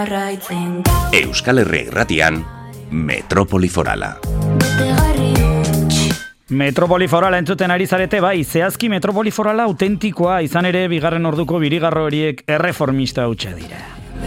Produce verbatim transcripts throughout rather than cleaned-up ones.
jarraitzen. Euskal Herria Irratian, Metropoli Forala. Metropoli Forala entzuten ari zarete, bai, zehazki Metropoli Forala autentikoa, izan ere bigarren orduko birigarro horiek erreformista hutsa dira.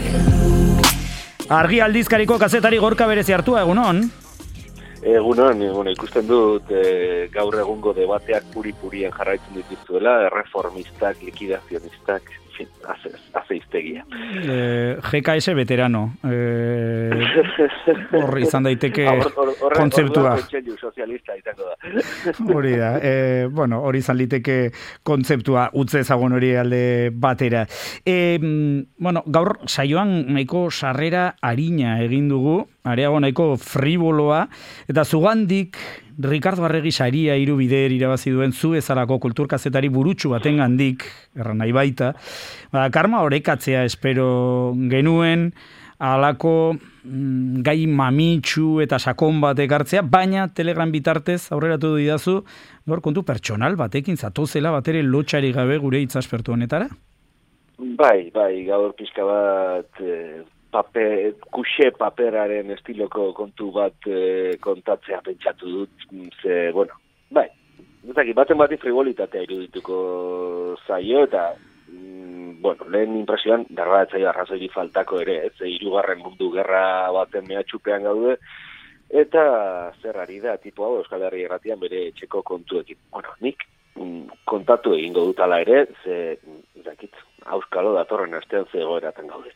Argi aldizkariko kazetari Gorka Berezi hartua, egunon? Egunon, egun, ikusten dut e, gaur egungo debateak puri-purien jarraitzen dituzuela, erreformistak, likidazionistak, en fin, azeiztegia. Eh, G K S veterano. Eh, hor izan daiteke kontzeptua. Sozialista izango da. Hori da. Eh, bueno, hori izan liteke kontzeptua, utze ezagun hori alde batera. Eh, bueno, gaur saioan nahiko sarrera arina egin dugu, areago nahiko friboloa, eta zugandik Ricardo Arregi saria hiru bider irabazi duen zu ezarako kulturkazetari burutsu baten gandik, erran nahi baita, ba, karma orekatzea espero genuen, alako mm, gai mamitsu eta sakon bat ekartzea, baina Telegram bitartez aurreratu didazu, gaur kontu pertsonal batekin zatozela batere lotxari gabe gure itzaspertu honetara? Bai, bai, gaur pixka bat... Eh... Paper, kuxe paperaren estiloko kontu bat e, kontatzea pentsatu dut, ze, bueno, bai, ezaki, baten bati frivolitatea irudituko zaio, eta, mm, bueno, lehen impresioan, darbaetzaio arrazoi faltako ere, ez, hirugarren mundu gerra baten mehatxupean gaude, eta zer ari da, tipo hau, Euskal Herria Irratian bere etxeko kontuekin. Bueno, nik mm, kontatu egingo dutala ere, ze, ezakit, auskalo datorren astean zegoeraten gaude.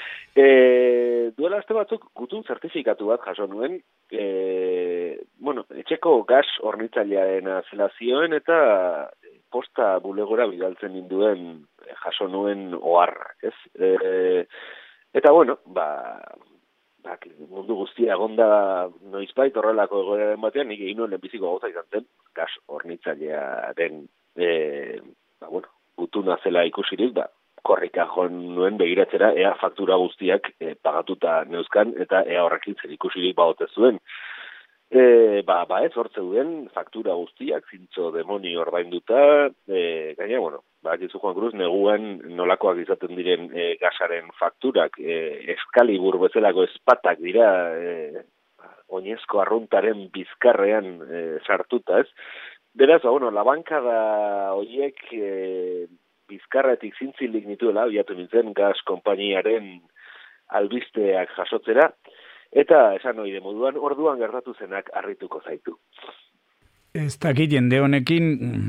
E, duela aste batzuk gutun zertifikatu bat jaso nuen, e, bueno, etxeko gas hornitzailearen zela zioen eta posta bulegora bidaltzen ninduen jaso nuen oharrak, ez? E, eta bueno, ba, ba, mundu guztia egonda noizbait horrelako egoeraren batean, nik egin nuen lehenbiziko gauza izan zen, gas hornitzailearen, e, ba, bueno, gutuna zela ikusirik, ba, korrika joan nuen begiratzera ea faktura guztiak e, pagatuta neuzkan eta ea horrekin zer ikusirik baote zuen. E, ba, ba ez hortze duen faktura guztiak, zintzo demoni ordainduta, e, gaina, bueno, ba, gizu Juan Cruz, neguan nolakoak izaten diren e, gasaren fakturak, e, eskalibur bezalako espatak dira, e, oinezko arruntaren bizkarrean e, sartuta, ez? Beraz, ba, bueno, la banka da horiek... E, bizkarretik zintzilik nituela, biatu nintzen gas konpainiaren albisteak jasotzera, eta esan oide moduan, orduan gertatu zenak harrituko zaitu. Ez dakit jende honekin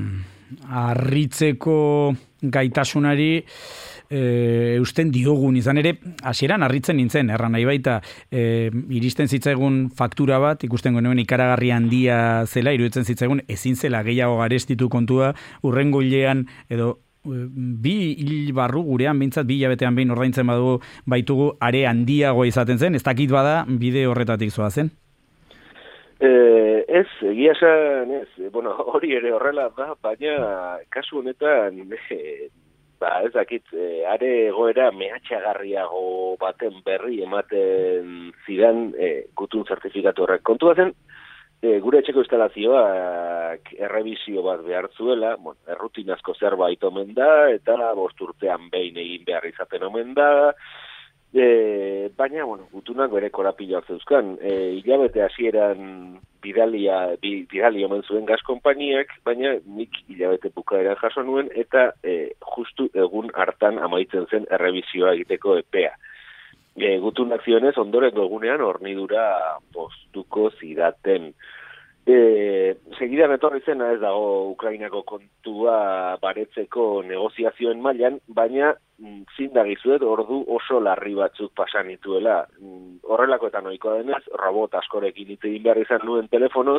harritzeko gaitasunari e, eusten diogun izan ere, hasieran harritzen nintzen, erran nahi baita, e, iristen zitzaigun faktura bat, ikusten genuen ikaragarri handia zela, iruditzen zitzaigun, ezin zela gehiago garestitu kontua, urrengo hilean, edo bi hil barru gurean, bintzat bi hilabetean behin ordaintzen badugu baitugu are handiagoa izaten zen, ez dakit bada bide horretatik zoa zen? Eh, ez, egia esan, ez, bueno, hori ere horrela da, baina kasu honetan, eh, ba, ez dakit, eh, are egoera mehatxagarriago baten berri ematen zidan eh, gutun zertifikatu horrek. Kontua zen, E, gure etxeko instalazioak errebizio bat behar zuela, bueno, errutinazko zerbait omen da, eta bost urtean behin egin behar izaten omen da, e, baina, bueno, gutunak bere korapiloak zeuzkan. E, hilabete hasieran bidalia, bidali omen zuen gas konpainiak, baina nik hilabete bukaeran jaso nuen, eta e, justu egun hartan amaitzen zen errebizioa egiteko epea. E, gutunak zionez, ondorengo egunean hornidura postuko zidaten. E, segidan etorri zena ez dago Ukrainako kontua baretzeko negoziazioen mailan, baina zindagizuet ordu oso larri batzuk pasan nituela. Horrelako eta noikoa denez, robot askorekin hitz egin behar izan nuen telefonoz,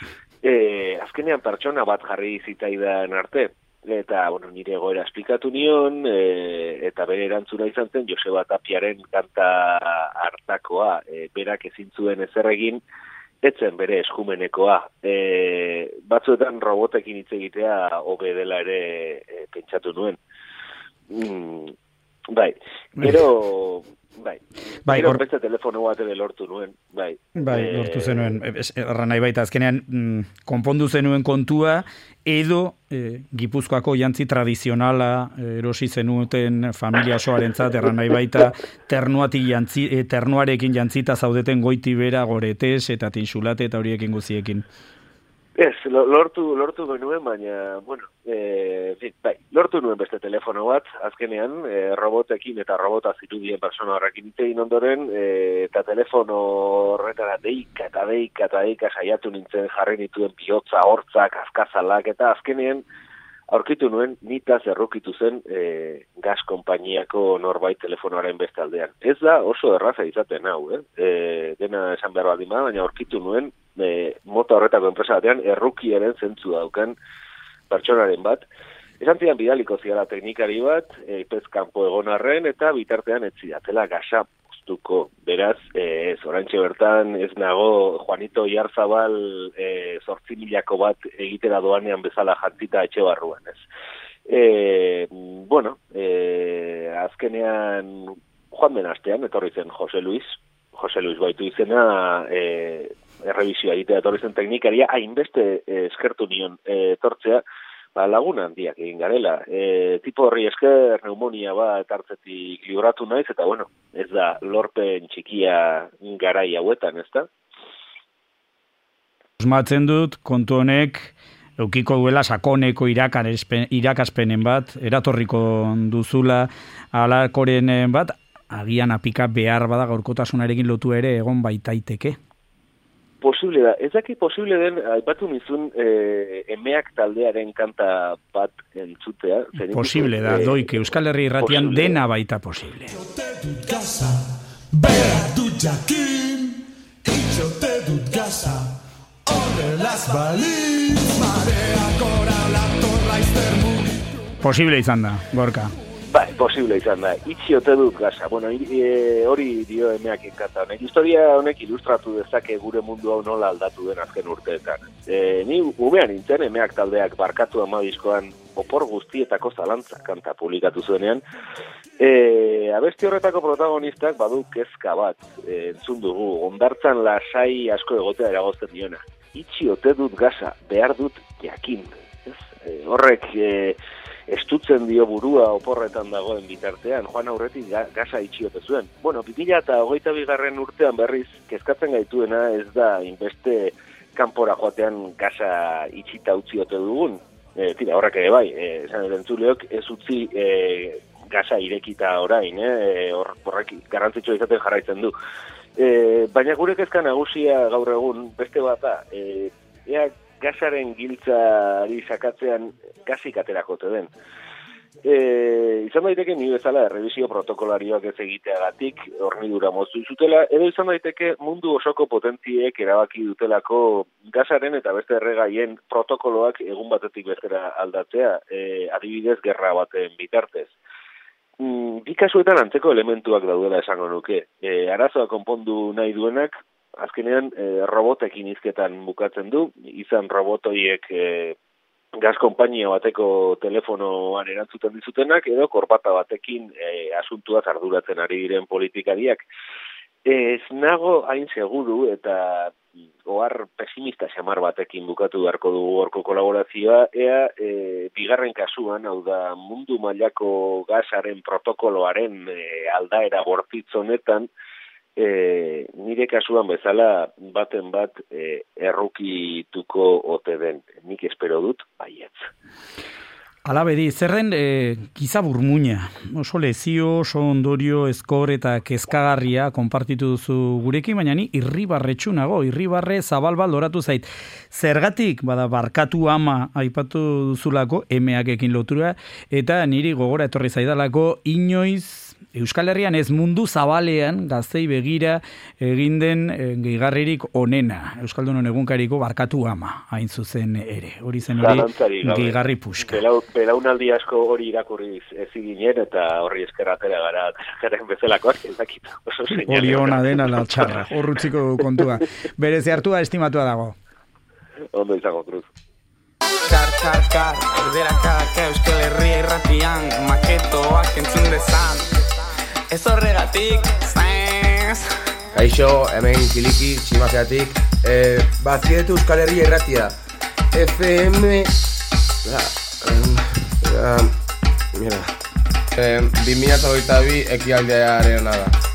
e, azkenean pertsona bat jarri zitzaidan arte. Eta, bueno, nire egoera esplikatu nion, e, eta bere erantzuna izan zen, Joseba Tapiaren kanta hartakoa, e, berak ezin zuen ezer egin, etzen bere eskumenekoa. E, batzuetan robotekin hitz egitea hobe dela ere e, pentsatu nuen. Mm, bai, gero, bai. Bai, Gero hor... beste telefono bat ere lortu nuen, bai. Bai, e... lortu zenuen, erra nahi baita, azkenean mm, konpondu zenuen kontua, edo e, Gipuzkoako jantzi tradizionala e, erosi zenuten familia osoarentzat, erra nahi baita, ternuatik jantzi, e, ternuarekin jantzita zaudeten goiti bera, goretez, eta tinsulate eta horiekin guziekin. Ez, lortu, lortu genuen, baina, bueno, e, fin, bai, lortu nuen beste telefono bat, azkenean, e, robotekin eta robota zirudien persona horrekin itein ondoren, e, eta telefono horretara deika eta deika eta deika saiatu nintzen jarri nituen bihotza, hortzak, azkazalak, eta azkenean aurkitu nuen nitaz errukitu zen e, gaz konpainiako norbait telefonoaren beste aldean. Ez da oso erraza izaten hau, eh? E, dena esan behar baldin bada, baina aurkitu nuen e, mota horretako enpresa batean errukiaren zentzu daukan pertsonaren bat. Esan zidan bidaliko ziala teknikari bat, e, pez kanpo egon arren, eta bitartean ez zidatela gaza moztuko. Beraz, ez oraintxe bertan ez nago Juanito Iarzabal e, zortzi milako bat egitera doanean bezala jantzita etxe barruan, ez. E, bueno, e, azkenean joan den astean, etorri zen Jose Luis, Jose Luis baitu izena, e, errebisioa egitea etorri zen teknikaria, hainbeste e, eskertu nion e, etortzea, ba, laguna handiak egin garela. E, tipo horri esker pneumonia bat hartzetik libratu naiz, eta bueno, ez da lorpen txikia garai hauetan, ez da? Usmatzen dut, kontu honek, eukiko duela sakoneko irakaspenen bat, eratorriko duzula alakorenen bat, agian apika behar bada gaurkotasunarekin lotu ere egon baitaiteke. Posible da. Ez daki posible den, aipatu nizun, e, emeak taldearen kanta bat entzutea. Posible da, doik, Euskal Herri irratian posible. Dena baita posible. Itxote dut gaza, behar dut jakin, itxote dut gaza, horrelaz baliz, mareak gora latorra izter mugitu. Posible izan da, Gorka. Bai, posible izan da. Itxiote dut gaza. Bueno, e, hori dio emeak enkanta honek. Historia honek ilustratu dezake gure mundu hau nola aldatu den azken urteetan. E, ni umean nintzen, emeak taldeak barkatu amabizkoan opor guztietako zalantza kanta publikatu zuenean. E, abesti horretako protagonistak badu kezka bat, e, entzun dugu, ondartzan lasai asko egotea eragozten diona. Itxiote dut gaza, behar dut jakin. Ez? E, horrek... E, estutzen dio burua oporretan dagoen bitartean, joan aurretik ga, gaza itxiote zuen. Bueno, bi mila hogeita bigarren urtean berriz, kezkatzen gaituena ez da inbeste kanpora joatean gaza itxita utziote dugun. E, tira, horrek ere bai, e, esan erentzuleok, ez utzi e, gaza irekita orain, eh? Hor, horrek garrantzitsua izaten jarraitzen du. E, baina gure kezka nagusia gaur egun beste bat da, e, ea gazaren giltzari sakatzean gazik aterakote den. E, izan daiteke ni bezala errebisio protokolarioak ez egiteagatik hornidura moztu zutela, edo izan daiteke mundu osoko potentziek erabaki dutelako gazaren eta beste erregaien protokoloak egun batetik bestera aldatzea, e, adibidez gerra baten bitartez. Mm, bi kasuetan antzeko elementuak daudela esango nuke. E, arazoa konpondu nahi duenak, azkenean e, robotekin hizketan bukatzen du, izan robotoiek e, gaz konpainia bateko telefonoan erantzuten dizutenak, edo korbata batekin e, asuntuaz arduratzen ari diren politikariak. Ez nago hain seguru eta ohar pesimista xamar batekin bukatu beharko dugu horko kolaborazioa, ea e, bigarren kasuan, hau da mundu mailako gazaren protokoloaren e, aldaera bortitz honetan, E, nire kasuan bezala baten bat e, errukituko ote den. Nik espero dut, baietz. Alabedi, zerren e, giza burmuina, oso lezio, oso ondorio, eskor eta kezkagarria konpartitu duzu gurekin, baina ni irribarretxu nago, irribarre zabalbal doratu zait. Zergatik, bada, barkatu ama aipatu duzulako, emeakekin lotura, eta niri gogora etorri zaidalako, inoiz, Euskal Herrian ez mundu zabalean gaztei begira egin den e, gehigarririk onena. Euskaldunon egunkariko barkatu ama, hain zuzen ere. Hori zen hori gehigarri puska. Belaunaldi asko hori irakurri ez ginen eta horri eskerratera gara garen bezalakoak ezakit. Hori ona dena la txarra, horrutziko kontua. Berez hartua estimatua dago. Ondo izango, Cruz. Kar, kar, kar, erderakak Euskal Herria irratian, maketoak entzun dezan. Ez horregatik, zain Kaixo, hemen Kiliki, Tximazeatik. Eh, Bazkietu Euskal Herria irratia. F M... Ah, um, mira. Eh, bi mila hogeita bi ekialdearen da.